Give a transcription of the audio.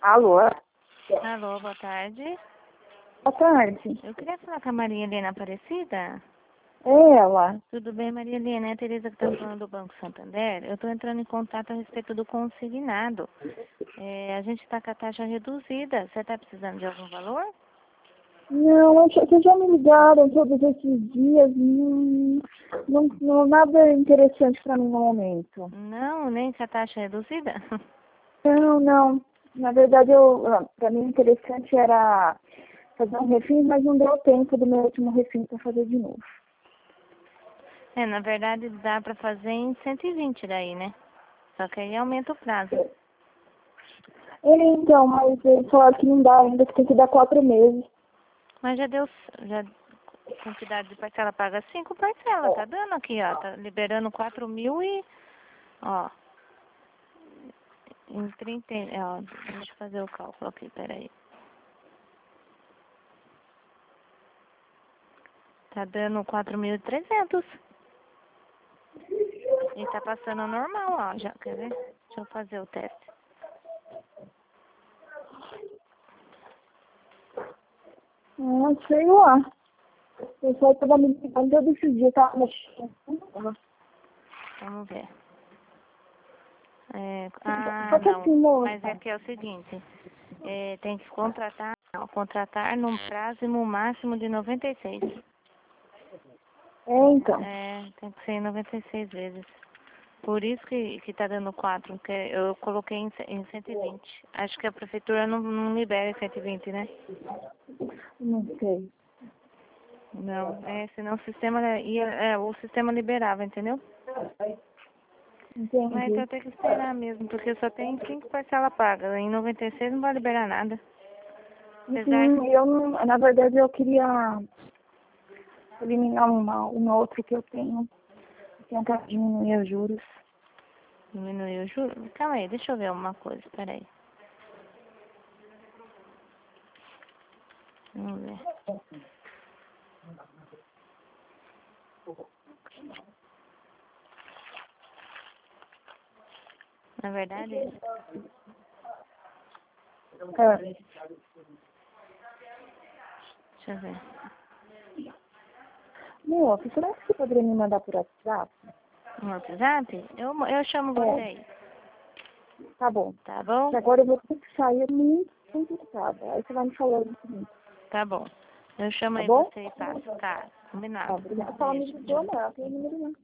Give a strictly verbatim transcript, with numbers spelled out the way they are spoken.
Alô? Alô, boa tarde. Boa tarde. Eu queria falar com a Maria Helena Aparecida. É ela. Tudo bem, Maria Helena? É a Tereza que está falando do Banco Santander. Eu estou entrando em contato a respeito do consignado. É, a gente está com a taxa reduzida. Você está precisando de algum valor? Não, vocês já me ligaram todos esses dias. Não, não, não nada interessante para mim no momento. Não, nem com a taxa reduzida? Não, não. Na verdade, eu, para mim, o interessante era fazer um refim, mas não deu tempo do meu último refim para fazer de novo. É, na verdade dá para fazer em cento e vinte daí, né? Só que aí aumenta o prazo. Ele, então, mas eles falaram que não dá ainda, que tem que dar quatro meses. Mas já deu, já quantidade de parcela paga cinco parcelas, tá dando aqui, ó, tá liberando quatro mil e, ó, em trinta, e- ó, deixa eu fazer o cálculo aqui, peraí. Tá dando quatro mil e trezentos. E tá passando normal, ó, já, quer ver? Deixa eu fazer o teste. Ah, sei lá. O pessoal estava me ligando todo esse dia, tava mexendo. Vamos ver. É, ah, Só que não, assim, moça. mas é que é o seguinte, é, tem que contratar, não, contratar num prazo no máximo de noventa e seis. É, então. É, tem que ser em noventa e seis vezes. Por isso que, que tá dando quatro, porque eu coloquei em, ce- em cento e vinte. Acho que a prefeitura não, não libera em cento e vinte, né? Não sei. Não, é, senão o sistema ia, é, o sistema liberava, entendeu? Mas Entendi. eu tenho que esperar mesmo, porque só tem cinco parcelas pagas. Em noventa e seis não vai liberar nada. Apesar Uhum, eu não, na verdade eu queria eliminar uma, uma outra que eu tenho. Tentar diminuir os juros. que diminuiu o juro. Calma aí, deixa eu ver uma coisa, peraí. Vamos ver. Na verdade, É. deixa eu ver. Meu, será que você poderia me mandar por WhatsApp? No WhatsApp? Eu, eu chamo você É, aí, tá bom. tá bom? Que agora eu vou ter que sair muito, muito ocupada. Aí você vai me falando o seguinte, Tá bom. Eu chamo tá aí bom? você e passo. Tá, Tá, combinado. obrigada. Fala, me Beijo. ligou, não, tem número não.